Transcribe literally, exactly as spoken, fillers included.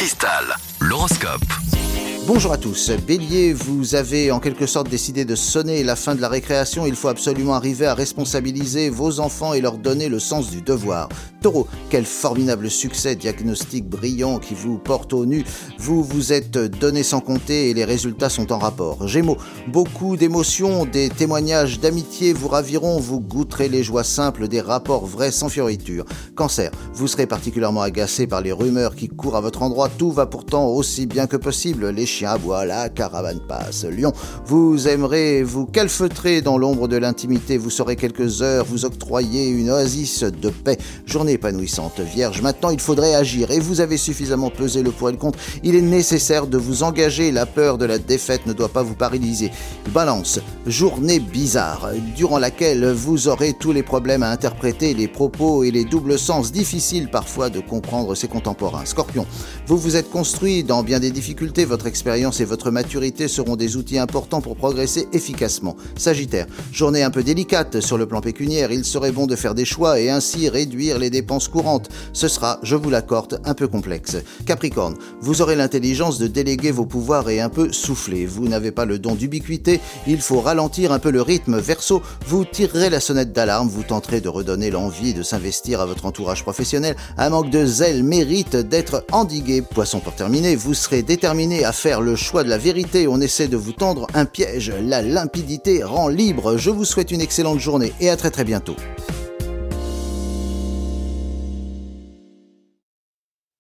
Cristal, l'horoscope. Bonjour à tous. Bélier, vous avez en quelque sorte décidé de sonner la fin de la récréation. Il faut absolument arriver à responsabiliser vos enfants et leur donner le sens du devoir. Taureau, quel formidable succès, diagnostic brillant qui vous porte au nu. Vous vous êtes donné sans compter et les résultats sont en rapport. Gémeaux, beaucoup d'émotions, des témoignages d'amitié vous raviront. Vous goûterez les joies simples des rapports vrais sans fioriture. Cancer, vous serez particulièrement agacé par les rumeurs qui courent à votre endroit. Tout va pourtant aussi bien que possible. Les chiens aboient, la caravane passe. Lion, vous aimerez vous calfeutrer dans l'ombre de l'intimité. Vous saurez quelques heures vous octroyer une oasis de paix. Journée épanouissante. Vierge, maintenant il faudrait agir et vous avez suffisamment pesé le pour et le contre. Il est nécessaire de vous engager. La peur de la défaite ne doit pas vous paralyser. Balance, journée bizarre durant laquelle vous aurez tous les problèmes à interpréter, les propos et les doubles sens, difficiles parfois de comprendre ses contemporains. Scorpion, vous vous êtes construit dans bien des difficultés. Votre expérience et votre maturité seront des outils importants pour progresser efficacement. Sagittaire, journée un peu délicate sur le plan pécuniaire. Il serait bon de faire des choix et ainsi réduire les dépenses courantes. Ce sera, je vous l'accorde, un peu complexe. Capricorne, vous aurez l'intelligence de déléguer vos pouvoirs et un peu souffler. Vous n'avez pas le don d'ubiquité, il faut ralentir un peu le rythme. Verseau, vous tirerez la sonnette d'alarme, vous tenterez de redonner l'envie de s'investir à votre entourage professionnel. Un manque de zèle mérite d'être endigué. Poisson, pour terminer, vous serez déterminé à faire le choix de la vérité. On essaie de vous tendre un piège. La limpidité rend libre. Je vous souhaite une excellente journée et à très très bientôt.